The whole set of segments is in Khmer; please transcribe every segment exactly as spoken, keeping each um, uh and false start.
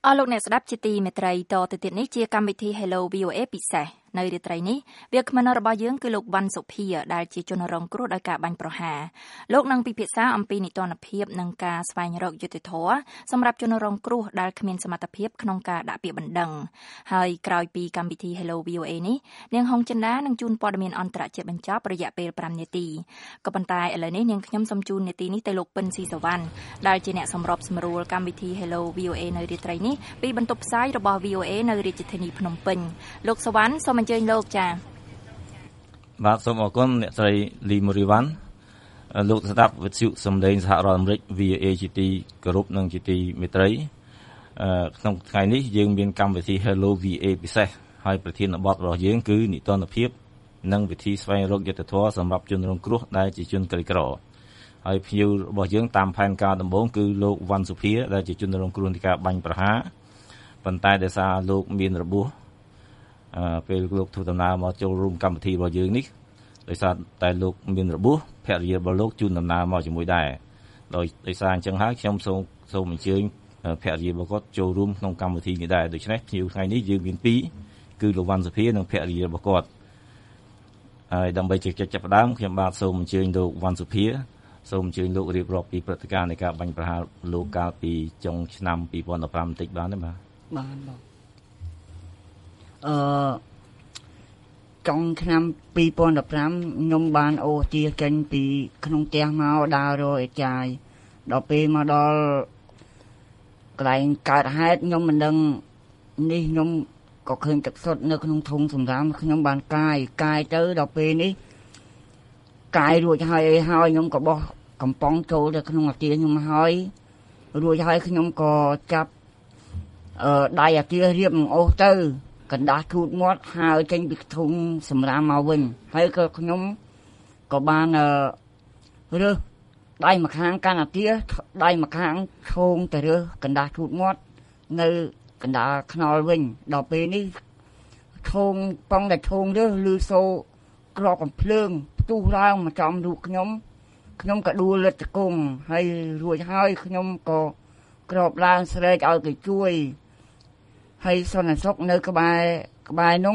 អស់លោកអ្នកស្ដាប់ជាទីមេត្រីតទៅទៀតនេះជាកម្មវិធី Hello វី អូ เอ ពិសេសនៅរាត្រីនេះវាគ្មិនរបស់យើងគឺលោកវ៉ាន់សុភាដែលជាជនរងគ្រោះដោយការបាញ់ប្រហារលោកនឹងពិភាក្សាអំពីនីតិរដ្ឋភាពនិងការស្វែងរកយុត្តិធម៌សម្រាប់ជនរងគ្រោះដែលគ្មានសមត្ថភាពក្នុងការដាក់ពាក្យបណ្ដឹងហើយក្រោយពីកម្មវិធី Hello វី អូ เอ នេះនាងហុងចិន្តានឹងជូនព័ត៌មានអន្តរជាតិបញ្ចប់រយៈពេល5នាទីក៏ប៉ុន្តែឥឡូវនេះនាងខ្ញុំសូមជូននាទីនេះទៅលោកពិនស៊ីសវណ្ណដែលជាអ្នកសម្របសម្រួលកម្មវិធី Hello វី អូ เอ នៅរាត្រីនេះពីបន្ទប់ផ្សាយរបស់ វី អូ เอ នៅរាជធានីភ្នំពេញលោកសវណ្ណសូមអញ្ជើញលោកចា៎បាទសូមអរគុណអ្នកស្រីលីមូរីវ៉ាន់លោកស្ដាប់វិទ្យុសំឡេងសហរដ្ឋអាមេរិក វី អូ เอ ជាទីគោរពនិងជាទីមេត្រីក្នុងថ្ងៃនេះយើងមានកម្មវិធី Hello វី អូ เอ ពិសេសហើយប្រធានបទរបស់យើងគឺនីតិរដ្ឋភាពនិងវិធីស្វែងរកយុត្តិធម៌សម្រាប់ជនរងគ្រោះដែលជាជនក្រីក្រហើយភ្ញៀវរបស់យើងតាមផែនការដំបូងគឺលោកវ៉ាន់សុភាដែលជាជនរងគ្រោះនៃការបាញ់ប្រហារប៉ុន្តែដោយសារលោកមានរបួសអឺពេលលោកធ្វើដំណើរមកចូលរួមកម្មវិធីរបស់យើងនេះដោយសារតែលោកមានរបួសភរិយារបស់លោកជូនដំណើរមកជាមួយដែរដោយដោយសារអញ្ចឹងហើយខ្ញុំសូមសូមអញ្ជើញភរិយារបស់គាត់ចូលរួមក្នុងកម្មវិធីនេះដែរដូច្នេះភ្ញៀវថ្ងៃនេះយើងមានពីរគឺលោកវ៉ាន់សុភានិងភរិយារបស់គាត់ហើយដើម្បីជែកចាប់ផ្ដើមខ្ញុំបាទសូមអញ្ជើញលោកវ៉ាន់សុភាសូមអញ្ជើញលោករៀបរាប់ពីព្រឹត្តិការណ៍នៃការបាញ់ប្រហារលោកកាលពីចុងឆ្នាំពីរពាន់ដប់ប្រាំបន្តិចបានទេបាទបានបងអឺចុងឆ្នាំពីរពាន់ដប់ប្រាំខ្ញុំបានអូសទាចេញពីក្នុងផ្ទះមកដើររកឯចាយដល់ពេលមកដល់កន្លែងកើតហេតុខ្ញុំមិនដឹងនេះខ្ញុំក៏ឃើញទឹកសុទ្ធនៅក្នុងធុងសម្រាមខ្ញុំបានកាយកាយទៅដល់ពេលនេះកាយរួចហើយអីហើយខ្ញុំក៏បោះកំប៉ុងចូលទៅក្នុងអាគារខ្ញុំហើយរួចហើយខ្ញុំក៏ចាប់អឺដៃអាគាររៀបនឹងអូសទៅកណ្ដាស់ជូតមាត់ហើយចេញពីធុងសម្រាមមកវិញហើយក៏ខ្ញុំក៏បានអឺរើសដៃម្ខាងកាន់អាគារដៃម្ខាងឈោងទៅរើសកណ្ដាស់ជូតមាត់នៅកណ្ដាលខ្នល់វិញដល់ពេលនេះឈោងប៉ងតែឈោងរើសលឺសូក្របកំភ្លើងផ្ទុះឡើងមកចំរូបខ្ញុំខ្ញុំក៏ដួលលិតជង្គង់ហើយរួចហើយខ្ញុំក៏ក្របឡើងស្រែកឲ្យគេជួយហើយសន្តិសុខនៅក្បែរក្បែរនោះ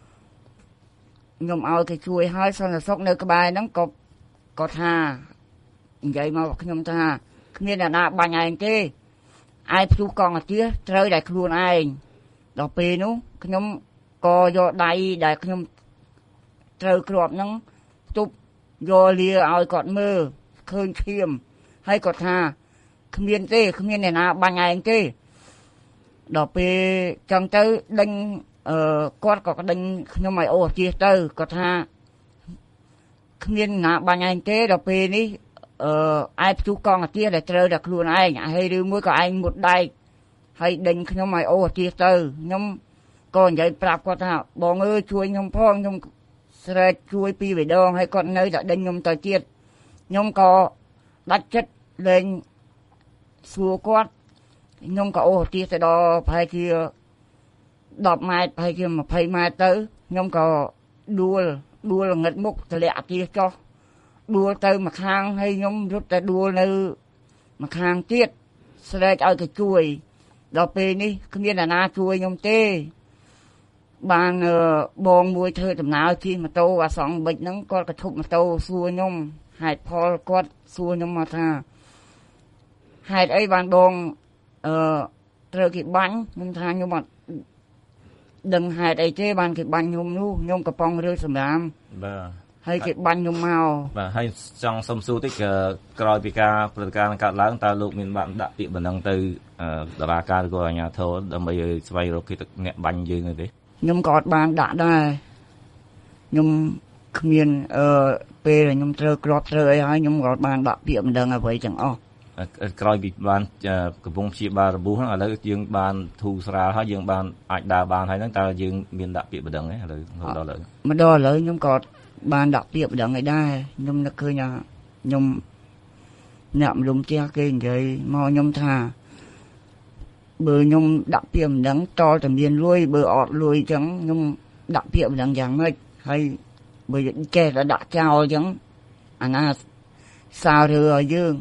ខ្ញុំឲ្យគេជួយហើយសន្តិសុខនៅក្បែរហ្នឹងក៏ក៏ថានិយាយមកខ្ញុំថាគ្មានអ្នកណាបាញ់ឯងទេឯងផ្ទុះកង់អាគារត្រូវតែខ្លួនឯងដល់ពេលនោះខ្ញុំក៏យកដៃដែលខ្ញុំត្រូវក្របហ្នឹងផ្ទុបយកលាឲ្យគាត់មើលឃើញឈាមហើយគាត់ថាគ្មានទេគ្មានអ្នកណាបាញ់ឯងទេដល់ពេលចឹងទៅដេញអឺគាត់ក៏ដេញខ្ញុំឲ្យអូសជិះទៅគាត់ថាគ្មានណាបាញ់ឯងទេដល់ពេលនេះអឺឯងផ្ទុះកង់អាគារដែលត្រូវតែខ្លួនឯងហើយឬមួយក៏ឯងមុតដែកហើយដេញខ្ញុំឲ្យអូសជិះទៅខ្ញុំក៏និយាយប្រាប់គាត់ថាបងអើយជួយខ្ញុំផងខ្ញុំស្រែកជួយពីរបីដងហើយគាត់នៅតែដេញខ្ញុំទៅទៀតខ្ញុំក៏ដាច់ចិត្តលេងសួរគាត់ខ្ញុំក៏អូសជិះទៅដល់ប្រហែលជាដប់ម៉ែត្រប្រហែលជាยี่สิบម៉ែត្រទៅខ្ញុំក៏ដួលដួលងឹតមុខធ្លាក់អាគារចុះដួលទៅម្ខាងហើយខ្ញុំរត់តែដួលនៅម្ខាងទៀតស្រែកឲ្យគេជួយដល់ពេលនេះគ្មានអ្នកណាជួយខ្ញុំទេបានបងមួយធ្វើដំណើរជិះម៉ូតូអាសងបិចហ្នឹងគាត់ក៏ឈប់ម៉ូតូសួរខ្ញុំហេតុផលគាត់សួរខ្ញុំមកថាហេតុអីបានបងអឺត្រូវគេបាញ់ខ្ញុំថាខ្ញុំអត់ដឹងហេតុអីទេបានគេបាញ់ខ្ញុំនោះខ្ញុំកំពុងរើសម្រាមបាទហើយគេបាញ់ខ្ញុំមកបាទហើយចង់សុំសួរតិចក្រោយពីការព្រឹត្តិការណ៍កើតឡើងតើលោកមានបានដាក់ពាក្យបណ្ដឹងទៅតុលាការឬក៏អាជ្ញាធរដើម្បីឲ្យស្វែងរកគេអ្នកបាញ់យើងទេខ្ញុំក៏អត់បានដាក់ដែរខ្ញុំគ្មានអឺពេលខ្ញុំត្រូវក្របត្រូវអីហើយខ្ញុំក៏បានដាក់ពាក្យបណ្ដឹងអ្វីទាំងអស់ក្រោយពីបានកំពុងព្យាបាលរបួសហ្នឹងឥឡូវយើងបានធូរស្រាលហើយយើងបានអាចដើរបានហើយហ្នឹងតើយើងមានដាក់ពាក្យបណ្ដឹងទេឥឡូវមកដល់ឥឡូវមកដល់ឥឡូវខ្ញុំក៏បានដាក់ពាក្យបណ្ដឹងឲ្យដែរខ្ញុំនឹកឃើញថាខ្ញុំអ្នកម្លុំផ្ទះគេនិយាយមកខ្ញុំថាបើខ្ញុំដាក់ពាក្យបណ្ដឹងតលតែមានលុយបើអត់លុយអញ្ចឹងខ្ញុំដាក់ពាក្យបណ្ដឹងយ៉ាងម៉េចហើយបើចេះតែដាក់ចោលអញ្ចឹងអាណាសាររើឲ្យយើង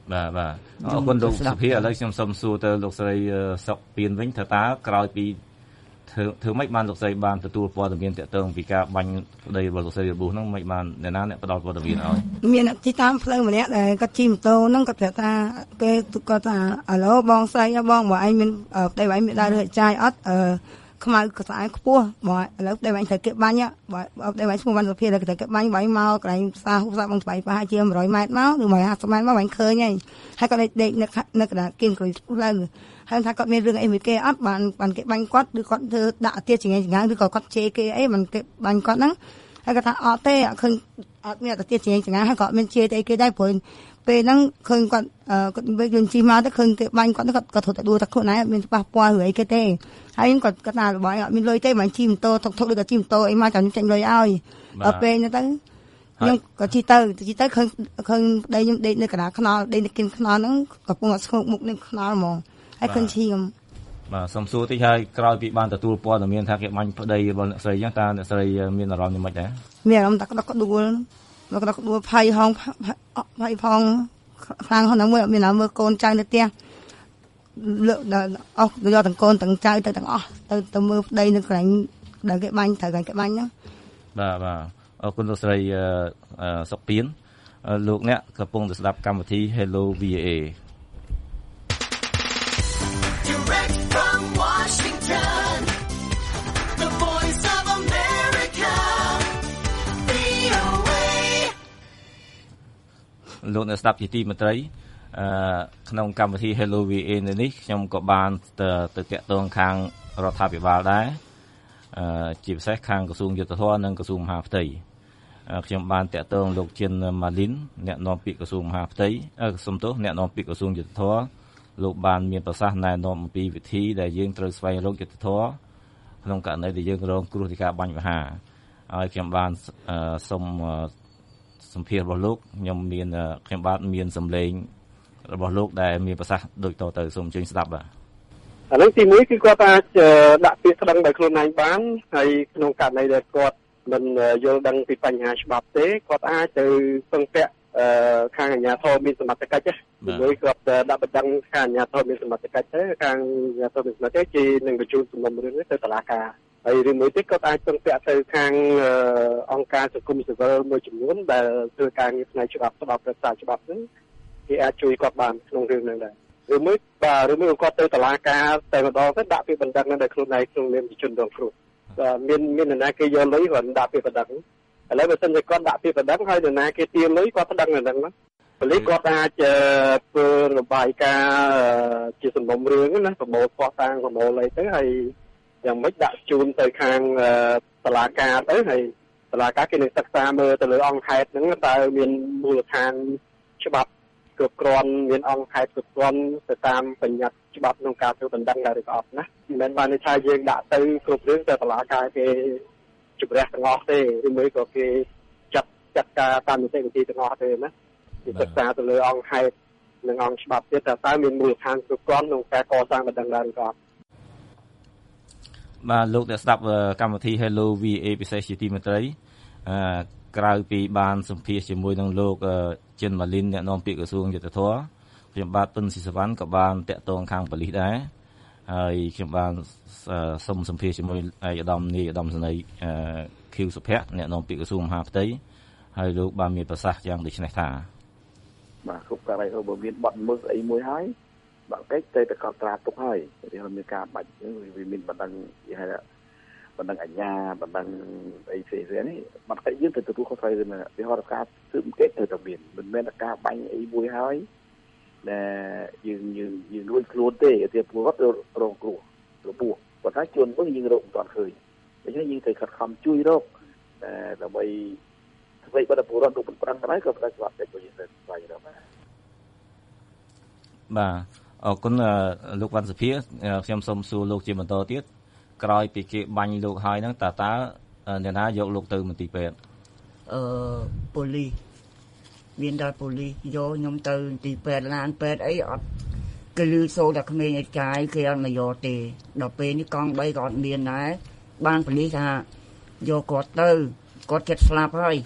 បាទបាទអរគុណលោកសុភាឥឡូវខ្ញុំសូមសួរទៅលោកស្រីសុកពៀនវិញថាតើក្រោយពីធ្វើធ្វើម៉េចបានលោកស្រីបានទទួលព័ត៌មានតាក់ទងពីការបាញ់ប្តីរបស់លោកស្រីរបួសហ្នឹងមិនបានអ្នកណាអ្នកផ្ដល់ព័ត៌មានឲ្យមានអ្នកទីតាមផ្លូវម្នាក់ដែលគាត់ជិះម៉ូតូហ្នឹងគាត់ប្រាប់ថាគេគាត់ថាឥឡូវបងស្រីបងបើឯងមានប្តីឯងមានដើររើសចាយអត់អឺខ្មៅក្សែខ្ពស់បើឥឡូវប្តីឯងត្រូវគេបាញ់បើប្តីឯងឈ្មោះវណ្ណសុភាត្រូវគេបាញ់បើឯងមកកន្លែងផ្សារហ៊ូសាបងស្បៃប្រហែលជាone hundredម៉ែត្រមកឬone hundred fiftyម៉ែត្រមកឯងឃើញហើយហើយគាត់ដេកនៅនៅកណ្ដាលគៀងក្រួយផ្លូវហើយថាគាត់មានរឿងអីមួយគេអត់បានបានគេបាញ់គាត់ឬគាត់ធ្វើដាក់អាទាចង្ងាយចង្ងាយឬក៏គាត់ជេរគេអីមិនគេបាញ់គាត់ហ្នឹងហើយគាត់ថាអត់ទេអត់ឃើញអត់មានអាទាចង្ងាយចង្ងាយហើយគាត់មានជេរទៅអីគេដែរព្រោះពេលហ្នឹងឃើញគាត់គាត់វិញយន្តជិះមកទៅឃើញគេបាញ់គាត់គាត់គាត់ធ្វើតែដួលតែខ្លួនឯងអត់មានប៉ះពាល់ឬអីគេទេហើយគាត់គាត់ថារបស់អត់មានលុយទេមិនជិះម៉ូតូថុកថុកដូចតែជិះម៉ូតូអីមកចាំខ្ញុំចេញលុយឲ្យដល់ពេលហ្នឹងទៅខ្ញុំក៏ជិះទៅជិះទៅឃើញឃើញប្តីខ្ញុំដេកនៅកណ្ដាលខ្នល់ដេកនៅគិនខ្នល់ហ្នឹងកំពុងតែស្ងោកមុខនឹងខ្នល់ហ្មងហើយឃើញឈាមបាទសំសួរតិចហើយក្រោយពីបានទទួលព័ត៌មានថាគេបាញ់ប្តីរបស់អ្នកស្រីអញ្ចឹងតើអ្នកស្រីមានអារម្មណ៍យ៉ាងម៉េចដែរមានអារម្មណ៍តែក្តុកក្តួលមកក្តុកក្តួលភ័យហងភ័យផងខ្លាំងហ្នឹងមួយមានតែមើលកូនចៅនៅផ្ទះលើកអស់យកទាំងកូនទាំងចៅទៅទាំងអស់ទៅទៅមើលប្តីនៅកន្លែងដែលគេបាញ់ត្រូវគេបាញ់ហ្នឹងបាទបាទអរគុណលោកស្រីសុកពៀនលោកអ្នកកំពុងតែស្ដាប់កម្មវិធី Hello វី អូ เอ Direct from Washington The Voice of America វី អូ เอលោកអ្នកស្ដាប់ជាទីមេត្រីអឺក្នុងកម្មវិធី Hello វី អូ เอ នេះខ្ញុំក៏បានទៅទៅតាក់ទងខាងរដ្ឋាភិបាលដែរអឺជាពិសេសខាងក្រសួងយុទ្ធភ័ពនិងក្រសួងមហាផ្ទៃខ្ញុំបានតាក់ទងលោកជិនម៉ាលីនអ្នកនាំពាក្យក្រសួងមហាផ្ទៃអឺសំទោសអ្នកនាំពាក្យក្រសួងយុទ្ធភ័ពលោកបានមានប្រសាសន៍ណែនាំអំពីវិធីដែលយើងត្រូវស្វែងរកយុទ្ធភ័ពក្នុងករណីដែលយើងរងគ្រោះពីការបាញ់ប្រហារហើយខ្ញុំបានសូមសម្ភាសរបស់លោកខ្ញុំមានខ្ញុំបាទមានសម្លេងរបស់លោកដែលមានប្រសាសន៍ដូចតទៅសូមអញ្ជើញស្ដាប់បាទអានេះទីមួយគឺគាត់អាចដាក់ពាក្យស្ដឹងដោយខ្លួនឯងបានហើយក្នុងករណីដែលគាត់មិនយល់ដឹងពីបញ្ហាច្បាប់ទេគាត់អាចទៅពឹងពាក់ខាងអាជ្ញាធរមានសមត្ថកិច្ចមួយគាត់ដាក់បណ្ដឹងខាងអាជ្ញាធរមានសមត្ថកិច្ចទៅខាងអាជ្ញាធរមានសមត្ថកិច្ចជានឹងបញ្ជូនសំណុំរឿងនេះទៅតុលាការហើយឬមួយទៀតគាត់អាចពឹងពាក់ទៅខាងអង្គការសង្គមស៊ីវិលមួយចំនួនដែលធ្វើការងារផ្នែកច្បាប់ស្ដាប់ប្រសាច្បាប់ហ្នឹងគេអាចជួយគាត់បានក្នុងរឿងហ្នឹងដែរឬមួយបាទឬមួយគាត់ទៅតុលាការតែម្ដងទៅដាក់ពាក្យបណ្ដឹងនៅក្នុងឯក្នុងនាមជាជនរងគ្រោះមានមាននរណាគេយកលុយគាត់ដាក់ពាក្យបណ្ដឹងឥឡូវបើសិនជាគាត់ដាក់ពាក្យបណ្ដឹងហើយនរណាគេទារលុយគាត់ប្តឹងនៅហ្នឹងប៉ូលីសគាត់អាចធ្វើរបាយការណ៍ជាសំណុំរឿងណាប្រមូលភស្តុតាងប្រមូលអីទៅហើយយ៉ាងម៉េចដាក់ជូនទៅខាងតុលាការទៅហើយតុលាការគេនឹងសិក្សាមើលទៅលើអង្គហេតុហ្នឹងតើមានមូលដ្ឋានច្បាប់គ្រប់គ្រាន់មានអង្គហេតុគ្រប់គ្រាន់ទៅតាមបញ្ញត្តិច្បាប់ក្នុងការធ្វើបណ្ដឹងដែរឬក៏អត់ណាមិនមែនបានថាយើងដាក់ទៅគ្រប់រឿងទៅតុលាការគេជំរះទាំងអស់ទេឬមួយក៏គេចាត់ចាត់ការតាមនីតិវិធីទាំងអស់ទេណាគេសិក្សាទៅលើអង្គហេតុនិងអង្គច្បាប់ទៀតថាតើមានមូលដ្ឋានគ្រប់គ្រាន់ក្នុងការកសាងបណ្ដឹងដែរឬក៏អត់បាទលោកអ្នកស្ដាប់កម្មវិធី Hello វី អូ เอ ពិសេសជាទីមេត្រីអឺក្រៅពីបានសម្ភាសជាមួយនឹងលោកចិនម៉ាលីនអ្នកនាំពាក្យក្រសួងយុទ្ធភ័ពខ្ញុំបាទទុនស៊ីសវណ្ណក៏បានតាក់ទងខាងប៉ូលីសដែរហើយខ្ញុំបានសូមសម្ភាសជាមួយឯកឧត្តមនាយឧត្តមសេនីយ៍ខៀវសុភ័ក្រអ្នកនាំពាក្យក្រសួងមហាផ្ទៃហើយលោកបានមានប្រសាសន៍យ៉ាងដូចនេះថាបាទគ្រប់ករណីបើមានបទល្មើសអីមួយហើយបាទកិច្ចទៅតែកត់ត្រាទុកហើយរៀងមានការបាច់វាមានបណ្ដឹងគេហៅបណ្ដឹងអញ្ញាបណ្ដឹងអីផ្សេងៗនេះបាត់កិច្ចយើងទៅទទួលខុសត្រូវនឹងវាហៅថាការស៊ើបអង្កេតទៅតែមានមិនមែនតែការបាញ់អីមួយហើយដែលយើងយើងយើងរួចខ្លួនទេតែពលរដ្ឋរងគ្រោះរបួសប៉ុន្តែជួនវិញយើងរកមិនទាន់ឃើញដូច្នេះយើងត្រូវខិតខំជួយរកដើម្បីធ្វើឲ្យពលរដ្ឋរកមិនប្រាំទៅក៏ប្រតិបត្តិទៅយើងទៅស្វែងរកបានបាទអរគុណលោកវណ្ណសុភាខ្ញុំសូមសួរលោកជាបន្តទៀតក្រោយពីគេបាញ់លោកហើយហ្នឹងតើតើអ្នកណាយកលោកទៅមន្ទីរពេទ្យអឺប៉ូលីសមានដល់ប៉ូលីសយកខ្ញុំទៅមន្ទីរពេទ្យឡានពេទ្យអីអត់គេលឺសូរតែក្មេងឯកាយគេអត់មកយកទេដល់ពេលនេះកង់បីក៏អត់មានដែរបានប៉ូលីសថាយកគាត់ទៅគាត់ចិត្តស្លាប់ហើយ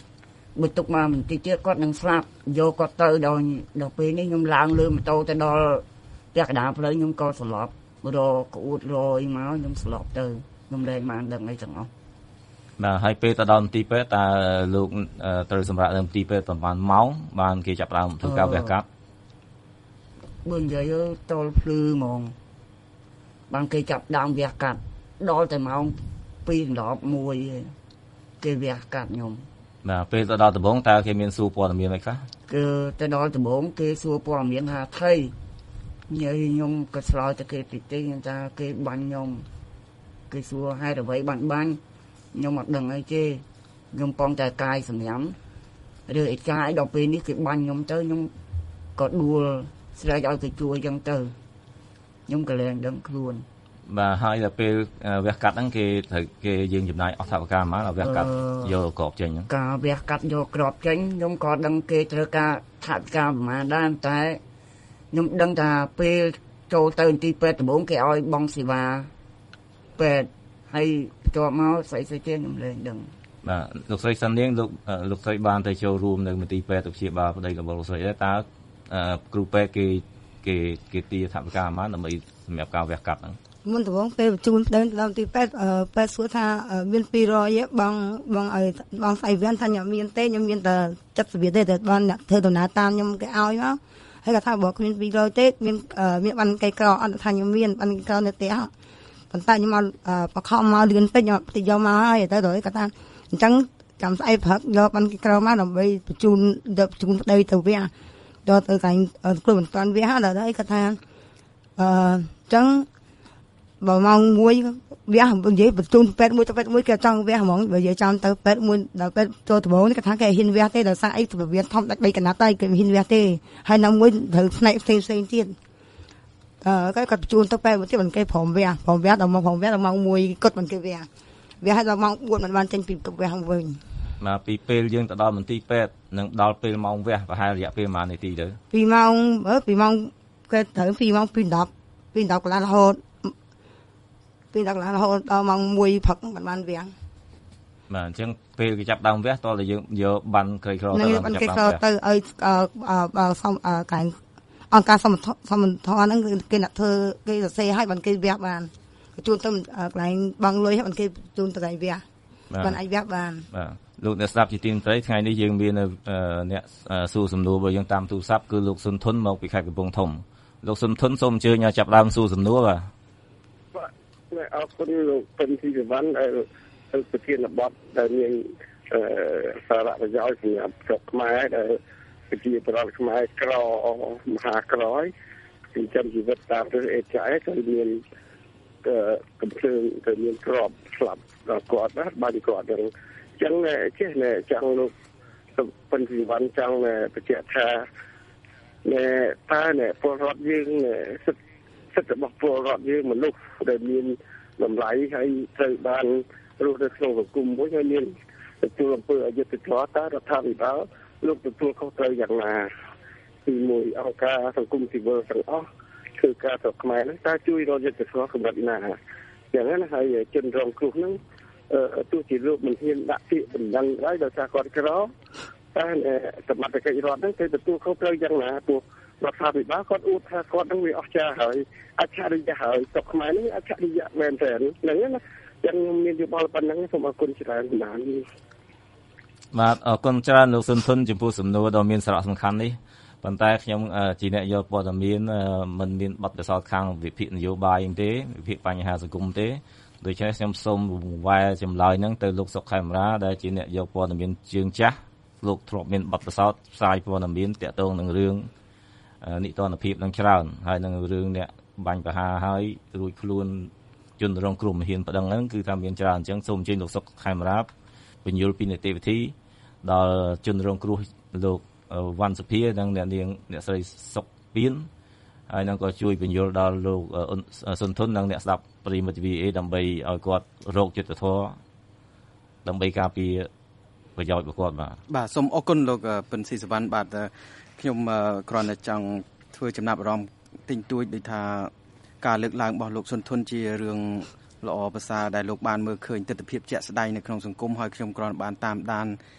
បើទុកមកបន្តិចទៀតគាត់នឹងស្លាប់យកគាត់ទៅដល់ដល់ពេលនេះខ្ញុំឡើងលើម៉ូតូទៅដល់ផ្ទះកណ្ដាលផ្លូវខ្ញុំក៏ស្លាប់រកក្អួតរយមកខ្ញុំស្លាប់ទៅខ្ញុំលែងបានដឹងអីទាំងអស់បាទហើយពេលទៅដល់មន្ទីរពេទ្យតើលោកត្រូវសម្រាប់នៅមន្ទីរពេទ្យប្រហែលម៉ោងបានគេចាប់ដើមធ្វើការវះកាត់បើនិយាយទៅតលភ្លឺហ្មងបានគេចាប់ដើមវះកាត់ដល់តែម៉ោងពីរដប់មួយគេវះកាត់ខ្ញុំបាទពេលទៅដល់ដំបងតើគេមានសួរព័ត៌មានអីខ្លះគឺទៅដល់ដំបងគេសួរព័ត៌មានថាថៃនិយាយខ្ញុំក៏ឆ្លើយទៅគេតិចតិចថាគេបាញ់ខ្ញុំគេសួរហេតុអ្វីបានបាញ់ខ្ញុំអត់ដឹងអីទេខ្ញុំពងតែកាយសម្ញាំឬឯកាយដល់ពេលនេះគេបាញ់ខ្ញុំទៅខ្ញុំក៏ដួលស្រែកឲ្យគេជួយចឹងទៅខ្ញុំក៏លែងដឹងខ្លួនបាទហើយដល់ពេលវះកាត់ហ្នឹងគេត្រូវគេយើងចំណាយអស់ថវិកាប៉ុន្មានដល់វះកាត់យកក្របចេញហ្នឹងការវះកាត់យកក្របចេញខ្ញុំក៏ដឹងគេត្រូវការថវិកាប្រហែលដែរតែខ្ញុំដឹងថាពេលចូលទៅទីពេទ្យដំបូងគេឲ្យបងសេវាពេទ្យហើយបន្ទាប់មកស្អីស្អីទៀតខ្ញុំលែងដឹងបាទលោកស្រីសាន់នាងលោកលោកស្រីបានទៅចូលរួមនៅមន្ទីរពេទ្យទៅព្យាបាលប្តីរបស់លោកស្រីដែរតើគ្រូពេទ្យគេគេគេទាថវិកាប៉ុន្មានដើម្បីសម្រាប់ការវះកាត់ហ្នឹងមុនដំបូងពេលបញ្ជូនទៅដល់ទីពេទ្យពេទ្យសួរថាមានពីរយបងបងឲ្យបងស្អីវិញថាខ្ញុំមានទេខ្ញុំមានតែចិត្តសវិតទេតែបានអ្នកធ្វើដំណើរតាមខ្ញុំគេឲ្យមកហើយគាត់ថាបើគ្មានពីរយទេមានមានបានគេក្រអត់ថាខ្ញុំមានបានក្រនៅផ្ទះប៉ុន្តែខ្ញុំមកបខំមកលឿនពេកខ្ញុំតិចយកមកហើយទៅទៅគាត់ថាអញ្ចឹងចាំស្អីព្រឹកយកបានគេក្រមកដើម្បីបញ្ជូនទៅបញ្ជូនប្តីទៅវះដល់ទៅកាញ់គ្រូមិនតាន់វះដល់ហើយគាត់ថាអឺអញ្ចឹងបើម៉ោងមួយវះនិយាយបញ្ជូនពេទ្យមួយទៅពេទ្យមួយគេចង់វះហ្មងបើនិយាយចាំទៅពេទ្យមួយដល់ពេទ្យចូលដំបូងនេះគាត់ថាគេហ៊ានវះទេដោយសារអីទៅវាធំដាច់បីកណាត់តែគេហ៊ានវះទេហើយនៅមួយត្រូវផ្នែកផ្សេងផ្សេងទៀតអឺគេគាត់បញ្ជូនទៅពេទ្យមួយទៀតមិនគេព្រមវះព្រមវះដល់មកព្រមវះដល់ម៉ោងមួយគាត់មិនគេវះវះឲ្យដល់ម៉ោងបួនមិនបានចេញពីវះវិញមកពីពេលយើងទៅដល់មន្ទីរពេទ្យនឹងដល់ពេលម៉ោងវះប្រហែលរយៈពេលប្រហែលនាទីទៅពីម៉ោងអឺពីម៉ោងគេត្រូវពីម៉ោងពីដប់ពីដប់កន្លះរហូតពីដល់កន្លះរហូតដល់ម៉ោងមួយព្រឹកមិនបានវះបាទអញ្ចឹងពេលគេចាប់ដើមវះតើយើងយកបានក្រីក្រទៅចាប់បានគេក្រទៅឲ្យបើសំកែងអង្គការសមត្ថសមត្ថហ្នឹងគេអ្នកធ្វើគេសរសេរឲ្យបានគេវះបានជួនទៅកន្លែងបងលុយឲ្យបានគេជួនទៅកន្លែងវះបានអាចវះបានបាទលោកអ្នកស្ដាប់ជាទីមេត្រីថ្ងៃនេះយើងមានអ្នកសួរសំណួររបស់យើងតាមទូរស័ព្ទគឺលោកសុនធុនមកពីខេត្តកំពង់ធំលោកសុនធុនសូមអញ្ជើញចាប់ដើមសួរសំណួរបាទបាទអរគុណលោកពេញធីវ៉ាន់ដែលប្រធានបទដែលមានសារៈប្រយោជន៍សម្រាប់ស្រុកខ្មែរដែលប្រជាពលរដ្ឋខ្មែរក្រមហាក្រហើយចិញ្ចឹមជីវិតតាមរយៈអេចាយក៏មានកំភ្លើងទៅមានក្របស្លាប់ដល់គាត់ណាបានគាត់នឹងអញ្ចឹងចេះណែចង់លោកពេញធីវ៉ាន់ចង់បញ្ជាក់ថាណែតើណែពលរដ្ឋយើងសិទ្ធិសិទ្ធិរបស់ពលរដ្ឋយើងមនុស្សដែលមានតម្លៃហើយត្រូវបានរស់នៅក្នុងសង្គមមួយហើយមានទទួលអំពើអយុត្តិធម៌តើរដ្ឋាភិបាលលោកទទួលខុសត្រូវយ៉ាងណាទីមួយអង្គការសង្គមស៊ីវិលទាំងអស់ធ្វើការស្រុកខ្មែរហ្នឹងតើជួយរកយុត្តិធម៌កម្រិតណាយ៉ាងហ្នឹងហើយជនរងគ្រោះហ្នឹងទោះជាលោកមិនហ៊ានដាក់ពាក្យបណ្ដឹងហើយដោយសារគាត់ក្រតែសមត្ថកិច្ចរដ្ឋហ្នឹងគេទទួលខុសត្រូវយ៉ាងណាព្រោះរដ្ឋាភិបាលគាត់អួតថាគាត់នឹងវាអស្ចារ្យហើយអច្ឆរិយៈហើយស្រុកខ្មែរនេះអច្ឆរិយៈមែនតើហ្នឹងណាយ៉ាងខ្ញុំមានយោបល់ប៉ុណ្ណឹងសូមអរគុណច្រើនបណ្ដាលបាទអរគុណច្រើនលោកសុនធុនចំពោះសំណួរដ៏មានសារៈសំខាន់នេះប៉ុន្តែខ្ញុំជាអ្នកយកព័ត៌មានមិនមានបទពិសោធន៍ខាងវិភាគនយោបាយទេវិភាគបញ្ហាសង្គមទេដូច្នេះខ្ញុំសូមវ៉ែចម្លើយហ្នឹងទៅលោកសុកខេមរាដែលជាអ្នកយកព័ត៌មានជើងចាស់លោកធ្លាប់មានបទពិសោធន៍ផ្សាយព័ត៌មានតាក់ទងនឹងរឿងនិទានភាពនឹងច្រើនហើយនឹងរឿងអ្នកបាញ់ប្រហារហើយរួចខ្លួនជនរងគ្រោះមហានប្តឹងហ្នឹងគឺថាមានច្រើនអញ្ចឹងសូមអញ្ជើញលោកសុកខេមរាបញ្យល់ពីនីតិវិធីដល់ជនរងគ្រោះលោកវ៉ាន់សុភានិងអ្នកនាងអ្នកស្រីសុកពៀនហើយនឹងក៏ជួយបញ្យល់ដល់លោកសុនធុននិងអ្នកស្ដាប់ប្រិមិត្ត វី អេ ដើម្បីឲ្យគាត់រកយុត្តិធម៌ដើម្បីការពារប្រយោជន៍របស់គាត់បាទបាទសូមអរគុណលោកពិនស៊ីសវណ្ណបាទខ្ញុំគ្រាន់តែចង់ធ្វើចំណាប់អារម្មណ៍ទិញទួចដូចថាការលើកឡើងរបស់លោកសុនធុនជារឿងល្អប្រសើរដែលលោកបានមើលឃើញទស្សនវិជ្ជាជាក់ស្ដែងនៅក្នុងសង្គមហើយខ្ញុំគ្រាន់បានតាមដាន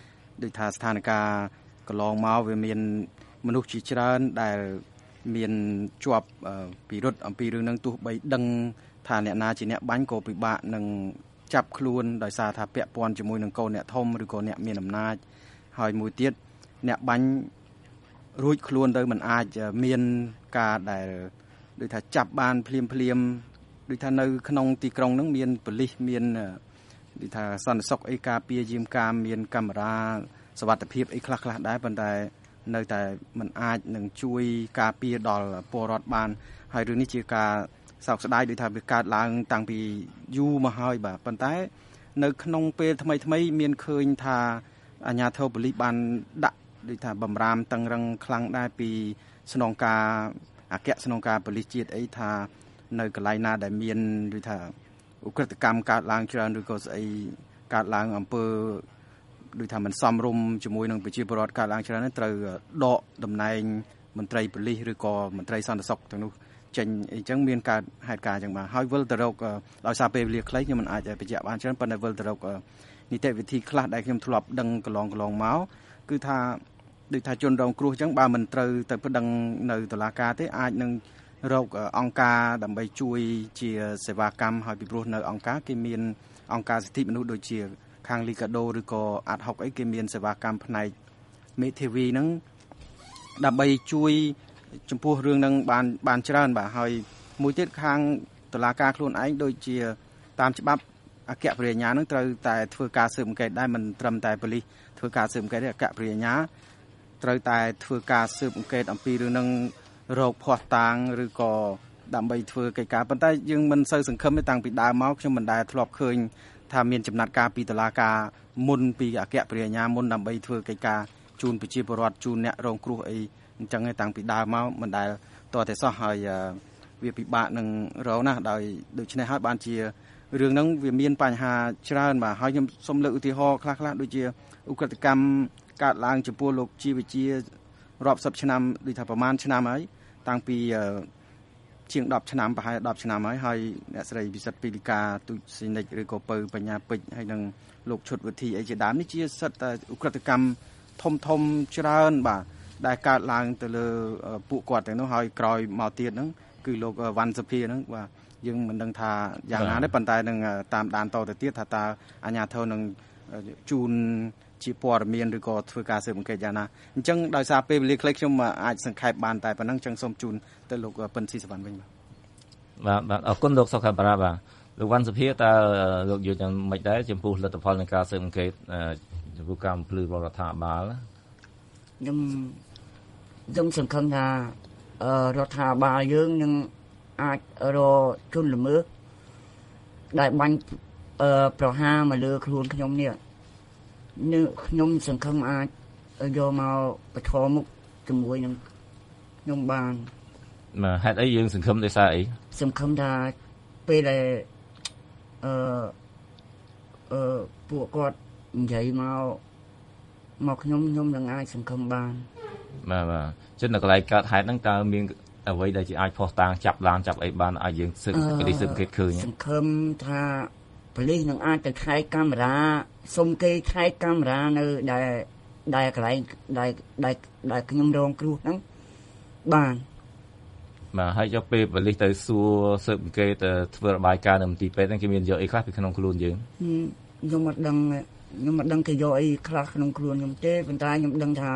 ដោយថាស្ថានភាពកន្លងមកវាមានមនុស្សជាច្រើនដែលមានជាប់ពិរុទ្ធអំពីរឿងហ្នឹងទោះបីដឹងថាអ្នកណាជាអ្នកបាញ់ក៏ពិបាកនឹងចាប់ខ្លួនដោយសារថាពាក់ព័ន្ធជាមួយនឹងកូនអ្នកធំឬក៏អ្នកមានអំណាចហើយមួយទៀតអ្នកបាញ់រួចខ្លួនទៅមិនអាចមានការដែលដូចថាចាប់បានភ្លាមភ្លាមដូចថានៅក្នុងទីក្រុងហ្នឹងមានប៉ូលីសមានដូចថាសន្តិសុខអីការពារយាមកាមមានកាមេរ៉ាសុវត្ថិភាពអីខ្លះៗដែរប៉ុន្តែនៅតែមិនអាចនឹងជួយការពារដល់ពលរដ្ឋបានហើយរឿងនេះជាការសោកស្ដាយដូចថាវាកើតឡើងតាំងពីយូរមកហើយបាទប៉ុន្តែនៅក្នុងពេលថ្មីថ្មីមានឃើញថាអាជ្ញាធរប៉ូលីសបានដាក់ដូចថាបំរាមតឹងរឹងខ្លាំងដែរពីស្នងការអគ្គស្នងការប៉ូលីសជាតិអីថានៅកន្លែងណាដែលមានដូចថាឧក្រិដ្ឋកម្មកើតឡើងច្រើនឬក៏ស្អីកើតឡើងអំពើដូចថាមិនសមរម្យជាមួយនឹងប្រជាពលរដ្ឋកើតឡើងច្រើនត្រូវដកតំណែងមន្ត្រីប៉ូលីសឬក៏មន្ត្រីសន្តិសុខទាំងនោះចេញអីចឹងមានកើតហេតុការណ៍ចឹងបាទហើយវិលទៅរកដោយសារពេលវេលាខ្លីខ្ញុំមិនអាចបញ្ជាក់បានច្រើនប៉ុន្តែវិលទៅរកនីតិវិធីខ្លះដែលខ្ញុំធ្លាប់ដឹងកន្លងកន្លងមកគឺថាដូចថាជនរងគ្រោះចឹងបើមិនត្រូវទៅប្តឹងនៅតុលាការទេអាចនឹងរកអង្គការដើម្បីជួយជាសេវាកម្មហើយពីព្រោះនៅអង្គការគេមានអង្គការសិទ្ធិមនុស្សដូចជាខាងលីកាដូឬក៏អាត់ហុកអីគេមានសេវាកម្មផ្នែកមេធាវីហ្នឹងដើម្បីជួយចំពោះរឿងហ្នឹងបានបានច្រើនបាទហើយមួយទៀតខាងតុលាការខ្លួនឯងដូចជាតាមច្បាប់អគ្គព្រះញ្ញាហ្នឹងត្រូវតែធ្វើការស៊ើបអង្កេតដែរមិនត្រឹមតែប៉ូលីសធ្វើការស៊ើបអង្កេតទេអគ្គព្រះញ្ញាត្រូវតែធ្វើការស៊ើបអង្កេតអំពីរឿងហ្នឹងរោគភ័ស្តុតាងឬក៏ដើម្បីធ្វើកិច្ចការប៉ុន្តែយើងមិនសូវសង្ឃឹមទេតាំងពីដើមមកខ្ញុំមិនដែលធ្លាប់ឃើញថាមានចំណាត់ការពីតុលាការមុនពីអគ្គព្រះញ្ញាមុនដើម្បីធ្វើកិច្ចការជូនប្រជាពលរដ្ឋជូនអ្នករងគ្រោះអីអញ្ចឹងឯងតាំងពីដើមមកមិនដែលតតែសោះហើយវាពិបាកនឹងរងណាស់ដោយដូច្នេះហើយបានជារឿងហ្នឹងវាមានបញ្ហាច្រើនបាទហើយខ្ញុំសូមលើកឧទាហរណ៍ខ្លះៗដូចជាឧក្រិដ្ឋកម្មកើតឡើងចំពោះលោកជីវវិជារាប់សិបឆ្នាំដូចថាប្រហែលឆ្នាំហើយតាំងពីជាងដប់ឆ្នាំប្រហែលដប់ឆ្នាំហើយហើយអ្នកស្រីវិសិទ្ធពីលីកាទូចស៊ីនិចឬក៏ពៅបញ្ញាពេជ្រហើយនឹងលោកឈុតវិធីអីជាដើមនេះជាសិទ្ធតែឧក្រិដ្ឋកម្មធំធំច្រើនបាទដែលកើតឡើងទៅលើពួកគាត់ទាំងនោះហើយក្រោយមកទៀតហ្នឹងគឺលោកវ៉ាន់សុភាហ្នឹងបាទយើងមិនដឹងថាយ៉ាងណាទេប៉ុន្តែនឹងតាមដានតទៅទៀតថាតើអាជ្ញាធរនឹងជូនជាព័ត៌មានឬក៏ធ្វើការស៊ើបអង្កេតយ៉ាងណាអញ្ចឹងដោយសារពេលវេលាខ្លីខ្ញុំអាចសង្ខេបបានតែប៉ុណ្ណឹងអញ្ចឹងសូមជូនទៅលោកពិនស៊ីសវណ្ណវិញបាទបាទបាទអរគុណលោកសុខាបារ៉ាបាទលោកវ៉ាន់សុភាតើលោកយល់យ៉ាងម៉េចដែរចំពោះលទ្ធផលនៃការស៊ើបអង្កេតចំពោះការបំភ្លឺរដ្ឋាភិបាលខ្ញុំខ្ញុំសង្ឃឹមថារដ្ឋាភិបាលយើងនឹងអាចរកជនល្មើសដែលបាញ់ប្រហារមកលើខ្លួនខ្ញុំនេះនឹងខ្ញុំសង្ឃឹមអាចយកមកបធរមុខជាមួយនឹងខ្ញុំបានហេតុអីយើងសង្ឃឹមដោយសារអីសង្ឃឹមថាពេលដែលអឺអឺពួកគាត់និយាយមកមកខ្ញុំខ្ញុំនឹងអាចសង្ឃឹមបានបាទបាទជិតនៅកន្លែងកើតហេតុហ្នឹងតើមានអ្វីដែលជាអាចផុសតាងចាប់ឡានចាប់អីបានឲ្យយើងស៊ើបប៉ូលីសស៊ើបអង្កេតឃើញសង្ឃឹមថាប៉ូលីសនឹងអាចទៅខែកកាមេរ៉ាសុំគេខែកកាមេរ៉ានៅដែលដែលកន្លែងដែលដែលដែលខ្ញុំរងគ្រោះហ្នឹងបានបាទហើយចុះពេលប៉ូលីសទៅសួរស៊ើបអង្កេតទៅធ្វើរបាយការណ៍នៅមន្ទីរពេទ្យហ្នឹងគេមានយកអីខ្លះពីក្នុងខ្លួនយើងខ្ញុំមិនដឹងខ្ញុំមិនដឹងគេយកអីខ្លះក្នុងខ្លួនខ្ញុំទេប៉ុន្តែខ្ញុំដឹងថា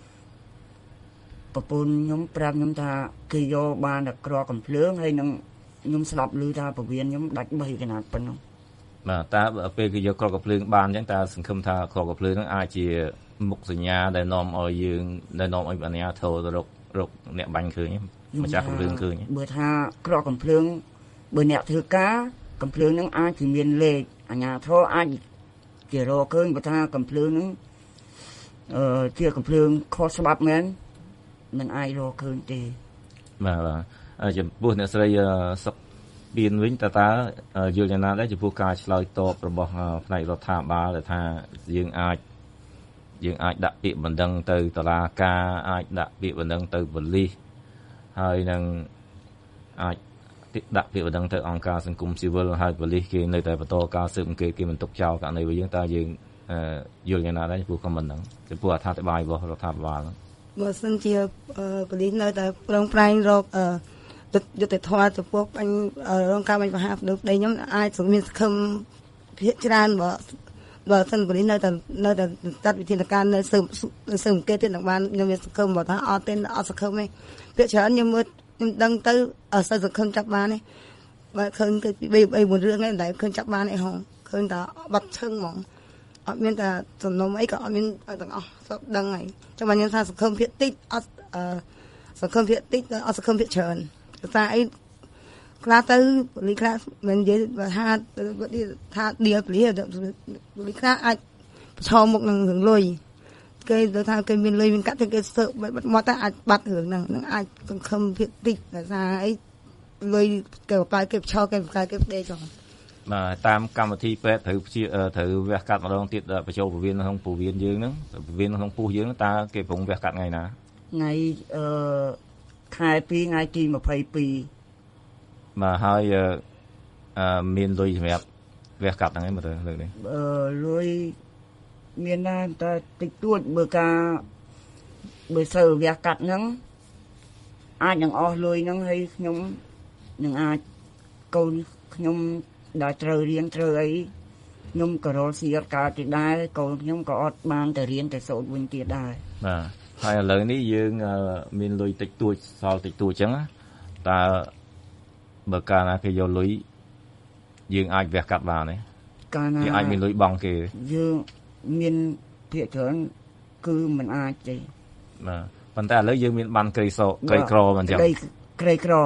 ប្រពន្ធខ្ញុំប្រាប់ខ្ញុំថាគេយកបានតែក្រកំភ្លើងហើយនឹងខ្ញុំស្ដាប់ឮថាពវៀនខ្ញុំដាច់បីកណាត់ប៉ុណ្ណឹងបាទតើពេលគេយកក្រកំភ្លើងបានអញ្ចឹងតើសង្ឃឹមថាក្រកំភ្លើងហ្នឹងអាចជាមុខសញ្ញាដែលនាំឲ្យយើងដែលនាំឲ្យអាជ្ញាធរទៅរករកអ្នកបាញ់ឃើញម្ចាស់កំភ្លើងឃើញបើថាក្រកំភ្លើងបើអ្នកធ្វើការកំភ្លើងហ្នឹងអាចជាមានលេខអាជ្ញាធរអាចជារកឃើញបើថាកំភ្លើងហ្នឹងអឺជាកំភ្លើងខុសច្បាប់មែនមិនអាចរកឃើញទេបាទបាទចំពោះអ្នកស្រីសុកបៀនវិញតើតើយល់យ៉ាងណាដែរចំពោះការឆ្លើយតបរបស់ផ្នែករដ្ឋាភិបាលដែលថាយើងអាចយើងអាចដាក់ពាក្យបណ្ដឹងទៅតុលាការអាចដាក់ពាក្យបណ្ដឹងទៅប៉ូលីសហើយនឹងអាចដាក់ពាក្យបណ្ដឹងទៅអង្គការសង្គមស៊ីវិលហើយប៉ូលីសគេនៅតែបន្តការស៊ើបអង្កេតគេមិនទុកចោលករណីរបស់យើងតើយើងអឺយល់យ៉ាងណាដែរចំពោះខមមិនហ្នឹងចំពោះអត្ថាធិប្បាយរបស់រដ្ឋាភិបាលហ្នឹងបើសិនជាប៉ូលីសនៅតែប្រឹងប្រែងរកអឺយុទ្ធធម៌ចំពោះបាញ់រងការបាញ់ប្រហារលើប្តីខ្ញុំអាចមានសង្ឃឹមភាគច្រើនបើបើសិនប៉ូលីសនៅតែនៅតែចាត់វិធានការនៅស៊ើបស៊ើបអង្កេតទៀតនឹងបានខ្ញុំមានសង្ឃឹមបើថាអត់ទេអត់សង្ឃឹមទេភាគច្រើនខ្ញុំមើលខ្ញុំដឹងទៅអត់សូវសង្ឃឹមចាប់បានទេបើឃើញទៅពីបីbốnរឿងហ្នឹងតែឃើញចាប់បានអីហងឃើញតែបាត់ឈឹងហ្មងអត់មានតែសំណុំអីក៏អត់មានទាំងអស់សពដឹងហើយចាំបានខ្ញុំថាសង្ឃឹមភាគតិចអត់សង្ឃឹមភាគតិចអត់សង្ឃឹមភាគច្រើនតែអីខ្លះទៅប៉ូលីសខ្លះមិននិយាយថាថាឌីលប៉ូលីសប៉ូលីសខ្លះអាចប្រឈមមុខនឹងរឿងលុយគេទៅថាគេមានលុយមានកាត់ទៅគេសើបបាត់មកតែអាចបាត់រឿងហ្នឹងនឹងអាចសង្ឃឹមភាគតិចតែថាអីលុយគេបបាយគេប្រឈមគេបបាយគេដេកចុះបាទតាមកម្មវិធីពេទ្យត្រូវត្រូវវះកាត់ម្ដងទៀតបញ្ចូលពោះវៀនក្នុងពោះវៀនយើងហ្នឹងពោះវៀនក្នុងពោះយើងតើគេប្រងវះកាត់ថ្ងៃណាថ្ងៃអឺខែពីរថ្ងៃទីยี่สิบสองបាទហើយអឺមានលុយសម្រាប់វះកាត់ហ្នឹងឯងមើលទៅលើនេះអឺលុយមានណាតែតិចតួចបើការបើសូវវះកាត់ហ្នឹងអាចនឹងអស់លុយហ្នឹងហើយខ្ញុំនឹងអាចកូនខ្ញុំដែលត្រូវរៀនត្រូវអីខ្ញុំក៏រកស៊ីអត់កើតទៀតដែរកូនខ្ញុំក៏អត់បានទៅរៀនទៅសូត្រវិញទៀតដែរបាទហើយឥឡូវនេះយើងមានលុយតិចតួចសល់តិចតួចអញ្ចឹងតើបើកាលណាគេយកលុយយើងអាចវះកាត់បានទេកាលណាយើងអាចមានលុយបង់គេយើងមានភាគច្រើនគឺមិនអាចទេបាទប៉ុន្តែឥឡូវយើងមានបានក្រីសក្រីក្រមិនអញ្ចឹងក្រីក្រ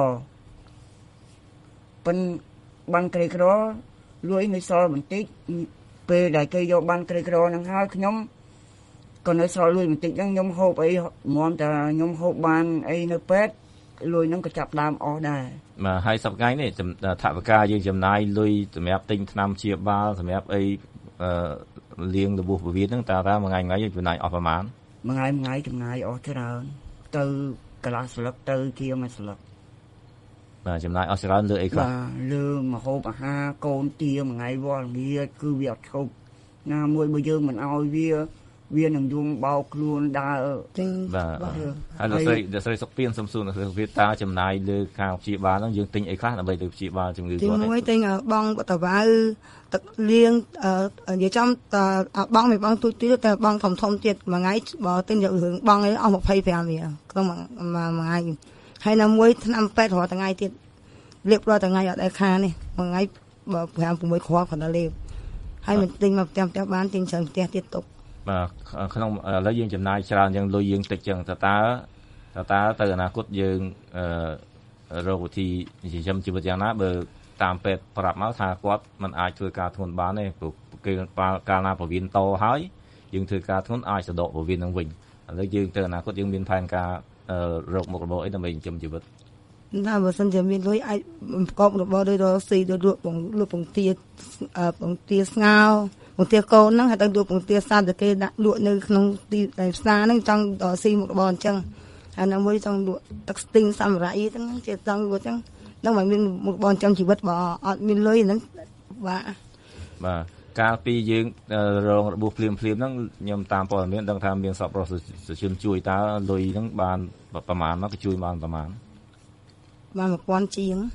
ប៉ុន្តែបានក្រីក្រលួយនៅសល់បន្តិចពេលដែលគេយកបានក្រីក្រហ្នឹងហើយខ្ញុំក៏នៅសល់លួយបន្តិចហ្នឹងខ្ញុំហូបអីងំតែខ្ញុំហូបបានអីនៅពេទ្យលួយហ្នឹងក៏ចាប់ដើមអស់ដែរបាទហើយសប្តាហ៍នេះថវិកាយើងចំណាយលុយសម្រាប់ទិញថ្នាំព្យាបាលសម្រាប់អីអឺលាងរបួសពោះវៀនហ្នឹងតើតើមួយថ្ងៃថ្ងៃយើងចំណាយអស់ប្រហែលមួយថ្ងៃមួយថ្ងៃចំណាយអស់ច្រើនទៅកន្លះស្លឹកទៅជាមួយស្លឹកបាទចំណាយអស់ច្រើនលើអីខ្លះបាទលើម្ហូបអាហារកូនទាមួយថ្ងៃវល់ងាគឺវាអត់ឈប់ណាមួយបើយើងមិនឲ្យវាវានឹងយំបោកខ្លួនដើរបាទហើយលោកស្រីលោកស្រីសុកពៀនសំសួរលោកស្រីសុកពៀនតើចំណាយលើការព្យាបាលហ្នឹងយើងទិញអីខ្លះដើម្បីទៅព្យាបាលជំងឺគាត់ទីមួយទិញបងបតវ៉ៅទឹកលាងនិយាយចំតបងមិនបងទូចទៀតតែបងធំធំទៀតមួយថ្ងៃបើទិញយករឿងបងអីអស់ยี่สิบห้าវាក្នុងមួយថ្ងៃហើយនៅមួយថ្នាំពេទ្យរាល់ថ្ងៃទៀតលេបរាល់ថ្ងៃអត់ដែលខាននេះមួយថ្ងៃបើប្រាំ៦គ្រាប់គាត់ទៅលេបហើយមិនទិញមកផ្ទះផ្ទះបានទិញច្រើនផ្ទះទៀតទុកបាទក្នុងឥឡូវយើងចំណាយច្រើនយ៉ាងលុយយើងតិចចឹងតើតើតើទៅអនាគតយើងអឺរកវិធីចិញ្ចឹមជីវិតយ៉ាងណាបើតាមពេទ្យប្រាប់មកថាគាត់មិនអាចធ្វើការធ្ងន់បានទេព្រោះគេកាលណាពោះវៀនតហើយយើងធ្វើការធ្ងន់អាចសដកពោះវៀននឹងវិញឥឡូវយើងទៅអនាគតយើងមានផែនការរកមុខរបរអីដើម្បីចិញ្ចឹមជីវិតណាបើសិនជាមានលុយអាចប្រកបរបរដោយរកស៊ីដោយលក់បងលក់បង្ទាបង្ទាស្ងោបង្ទាកូនហ្នឹងហើយទៅលក់បង្ទាសាទៅគេដាក់លក់នៅក្នុងទីផ្សារហ្នឹងចង់រកស៊ីមុខរបរអញ្ចឹងហើយនៅមួយចង់លក់ទឹកស្ទីងសម្រាប់អីហ្នឹងជាចង់លក់អញ្ចឹងនឹងមិនមានមុខរបរចិញ្ចឹមជីវិតបើអត់មានលុយហ្នឹងបាទបាទកាលពីយើងរងរបួសភ្លាមភ្លាមហ្នឹងខ្ញុំតាមព័ត៌មានដឹងថាមានសប្បុរសជនជួយតើលុយហ្នឹងបានប្រមាណមកគេជួយបានប្រមាណបានmộtពាន់ជាង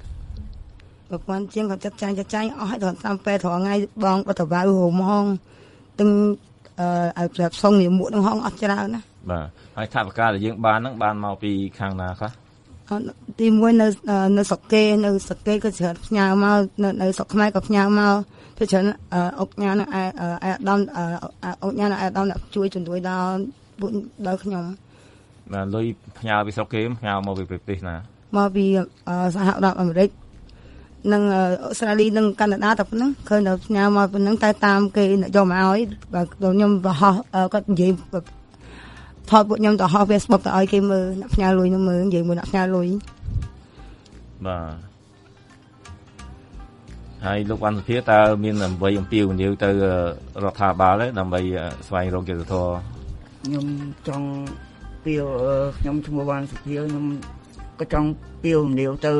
mộtពាន់ជាងគាត់ចាត់ចែងចាត់ចែងអស់ឲ្យដល់តាមពេលត្រង់ថ្ងៃបងបតវ៉ៅហូមហងទាំងអឺឲ្យប្រាប់សុងនាមួកនឹងហងអត់ច្រើនណាបាទហើយថវិកាដែលយើងបានហ្នឹងបានមកពីខាងណាខ្លះទីមួយនៅនៅស្រុកគេនៅស្រុកគេក៏ច្រើនផ្ញើមកនៅនៅស្រុកខ្មែរក៏ផ្ញើមកពីច្រើនអុកញ៉ានឹងអាអាដាមអុកញ៉ានឹងអាដាមជួយជំនួយដល់ដល់ខ្ញុំបាទលុយផ្ញើពីស្រុកគេផ្ញើមកពីប្រទេសណាមកពីសហរដ្ឋអាមេរិកនិងអូស្ត្រាលីនិងកាណាដាតែប៉ុណ្ណឹងឃើញដល់ផ្ញើមកប៉ុណ្ណឹងតែតាមគេយកមកឲ្យបើខ្ញុំបោះគាត់និយាយថតពួកខ្ញុំទៅហោះ Facebook ទៅឲ្យគេមើលអ្នកផ្ញើលុយនោះមើលនិយាយមួយអ្នកផ្ញើលុយបាទហើយលោកវណ្ណសុភាតើមានអ្វីអំពាវនាវទៅរដ្ឋាភិបាលទេដើម្បីស្វែងរកយុត្តិធម៌ខ្ញុំចង់ពាវខ្ញុំឈ្មោះវណ្ណសុភាខ្ញុំក៏ចង់ពាវនាវទៅ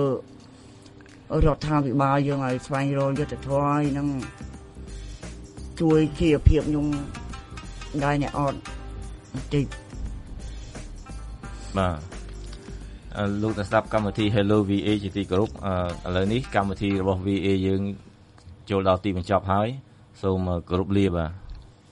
រដ្ឋាភិបាលយើងឲ្យស្វែងរកយុត្តិធម៌ហើយនឹងជួយជាភាពខ្ញុំដែរអ្នកអត់តិចបាទលោកទៅស្ដាប់កម្មវិធី Hello វី เอ ជាទីគោរពឥឡូវនេះកម្មវិធីរបស់ វី เอ យើងចូលដល់ទីបញ្ចប់ហើយសូមគោរពលាបាទ